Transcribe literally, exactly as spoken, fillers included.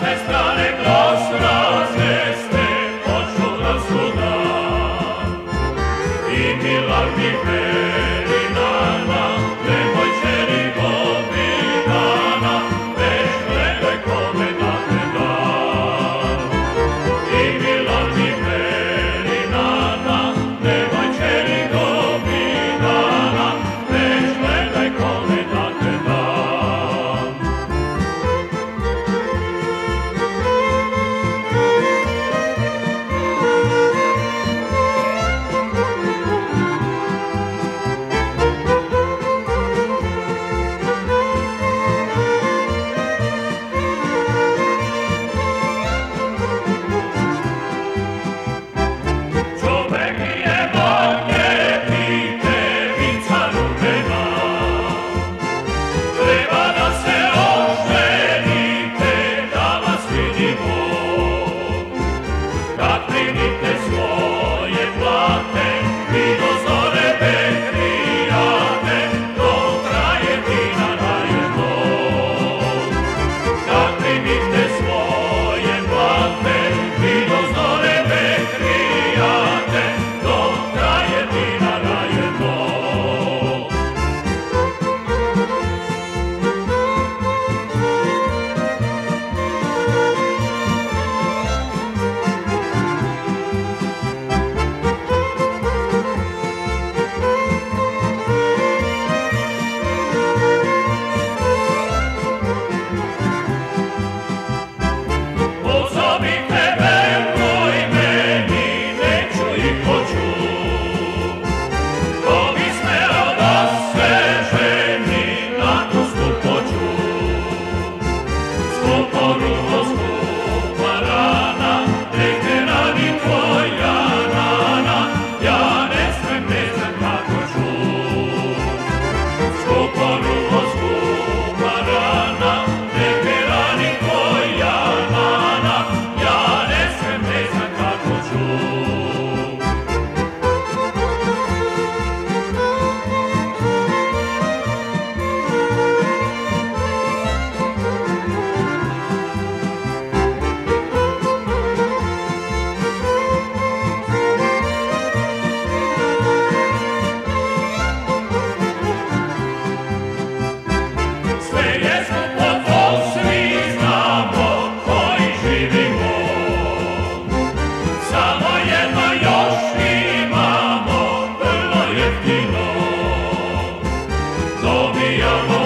sve strane glas razveste, počnu da suda. I milarni veri nama, nemoj čeri gobi dana, već gledaj kome da te dam. I milarni veri nama, nemoj čeri gobi dana, već gledaj kome da te dam. Čovek je vodnje pite, vinca rumena. Treba da se oženite, da vas vidimo. Kad primite svoje plate, vi do zore bekrijate, dok traje dinara jedno. Kad primite svoje plate, vi do zore bekrijate, dok traje dinara jedno. Pozovite, veruj meni, neću i hoću. Ko bi smeo da se ženi na tu skupoću? Skupo ruho, skupa rana, nek ne radi tvoja rana, ja ne smem, ne znam kako ću. Skupo ruho, skupa rana, nek ne radi tvoja rana, ja ne smem, ne znam kako ću. Sve je skupo, to svi znamo koji živimo. Samo jedno još imamo, vrlo jeftino. Dobijamo